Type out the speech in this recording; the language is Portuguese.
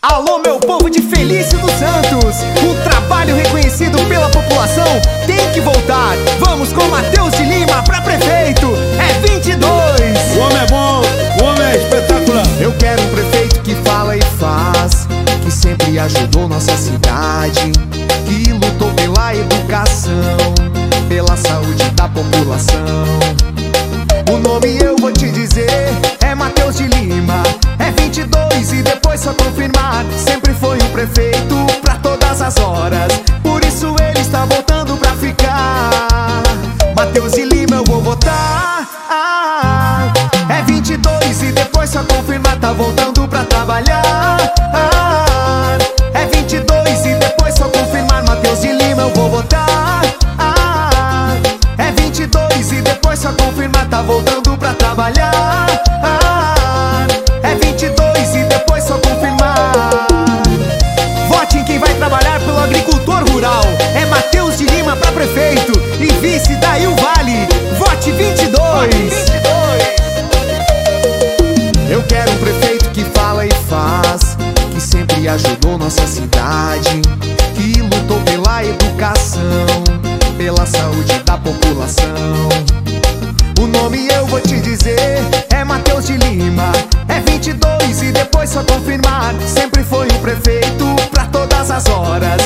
Alô, meu povo de Felício dos Santos, o trabalho reconhecido pela população tem que voltar. Vamos com Matheus de Lima pra prefeito, é 22. O homem é bom, o homem é espetacular. Eu quero um prefeito que fala e faz, que sempre ajudou nossa cidade, que lutou pela educação, pela saúde da população. O nome eu vou te dizer, é Matheus de Lima, é 22 e depois só confirmar. Sempre foi um prefeito pra todas as horas, por isso ele está voltando pra ficar. Matheus de Lima eu vou votar. É 22 e depois só confirmar, tá voltando pra trabalhar. É 22 e depois só confirmar, Matheus de Lima eu vou votar. É 22 e depois só confirmar, tá voltando pra trabalhar. É 22 e depois só confirmar. Vote em quem vai trabalhar pelo agricultor rural, é Matheus de Lima pra prefeito e vice daí o Vale. Vote 22. Eu quero um prefeito que fala e faz, que sempre ajudou nossa cidade, que lutou pela educação, pela saúde da população. O nome eu vou te dizer, é Matheus de Lima, é 22 e depois só confirmar. Sempre foi um prefeito pra todas as horas,